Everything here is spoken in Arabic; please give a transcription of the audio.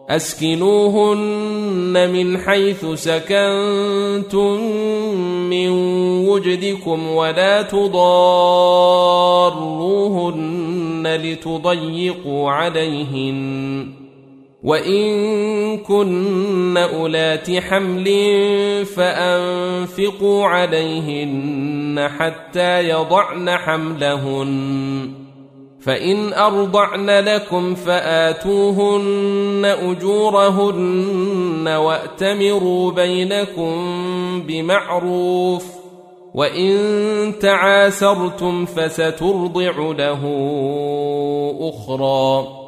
أسكنوهن من حيث سكنتم من وجدكم ولا تضاروهن لتضيقوا عليهن وإن كن أولات حمل فأنفقوا عليهن حتى يضعن حملهن فإن أرضعن لكم فآتوهن أجورهن وأتمروا بينكم بمعروف وإن تعاسرتم فسترضع له أخرى